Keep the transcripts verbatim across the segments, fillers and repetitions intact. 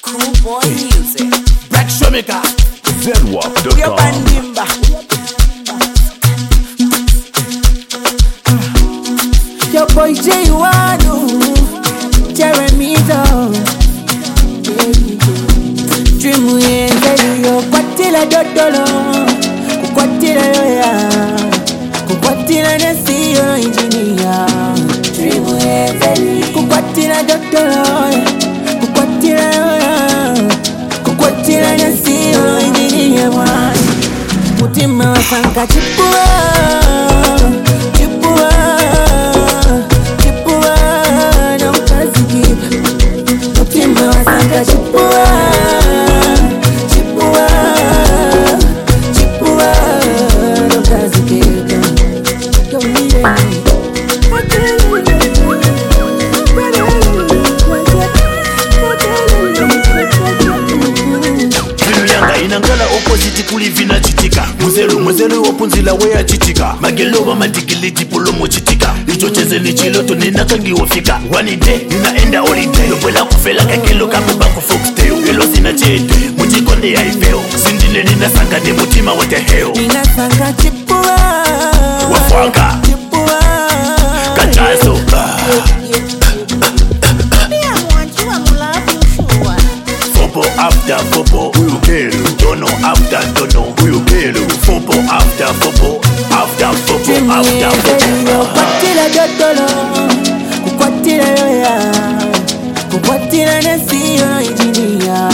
Cool boy music. Black Shomika. Zedwap dot Yo com. bandimba. Yo boy J Wanu. Jeremy Doe. Dream we yo kwatila dodolo. Kukwatila yoya. Kukwatila nesi yo engineer. Dream we kukwatila dodolo. Kukwatila yoya. Kukwatila nesi yo engineer. Mutima wasanka chipua. Chipua. Chipua. No kaziki. Mutima wasanka chipua. Chipua. Chipua. No kaziki. Yo mire. Inangala opposite kulivina chitika Muzelu muzelu opunzila wea chitika Mageloba matikili dipolomo chitika Icho cheze ni chiloto nina kangi wafika One day, ninaenda holiday Lopela kufela kakelo kapuba kufoxtail Elo sina chete, mujikonde ya ifeo Sindile nina sanga ni mutima what the hell Nina sanga chipua. Wafwanga Chipua. Kachazo Fopo after fopo, huyu kelu Dono after dono, huyu kelu Fopo after fopo, after fopo, after fopo Kukwatila dodolo. Kukwatila yoya. Kukwatila nesi yo engineer.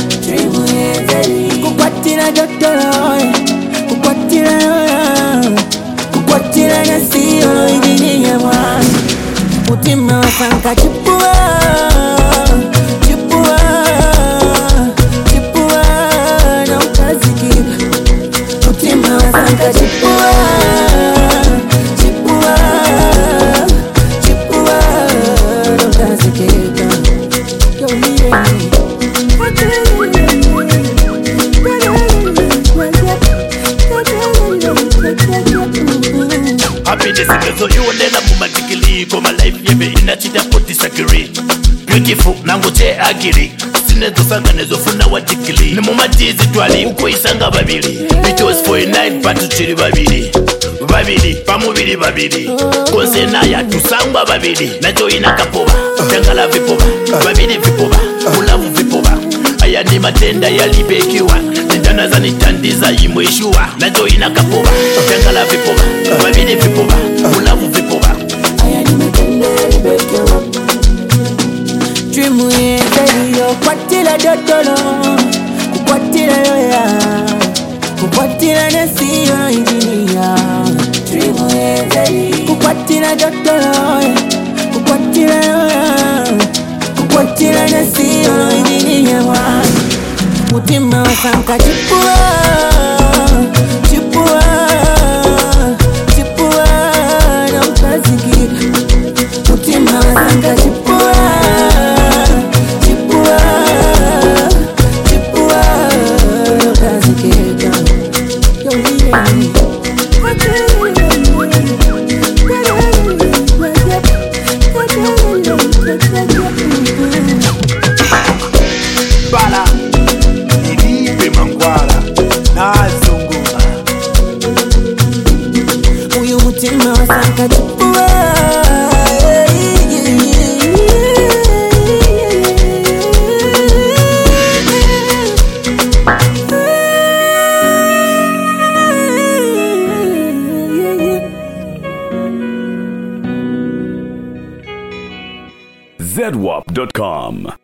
Kukwatila dodolo. Kukwatila yoya. Kukwatila nesi yo engineer. Mutima wasanka chipua. Chipua. Chipua. No kaziki. Mutima wasanka chipua. Chipua. Chipua. No kaziki. Yo mire. Happiness imezo yuonela mumatikili Koma life yebe inachida po disagree Beautiful nangu che agiri Sinezo sanga nezo funa watikili Ni mumatizi twali uko isanga babili It was for a night but chiri babili Babili, pamubili babili Konsena ya tusangwa babili Najo ina kapoba, jangala vipoba Babili vipoba, mulavu vipoba Aya ni matenda ya libekiwa Nitana za nitandiza imweshua Najo ina kapoba, jangala vipoba Babili vipoba, mulavu vipoba Aya ni matenda ya libekiwa Dream we yo kwatila dodolo. Kukwatila yoya. Kukwatila nesi yo engineer. Dream we kukwatila dodolo. Kukwatila yoya. Kukwatila nesi yo engineer. Mutima wasanka chipua. Chipua. Chipua. No kaziki. Mutima wasanka chipua. Chipua. Chipua. No kaziki. Yo mire. Bala Ilipe mangwala Nazunguma Uyu mutima wasanka chipua. Zedwap dot com.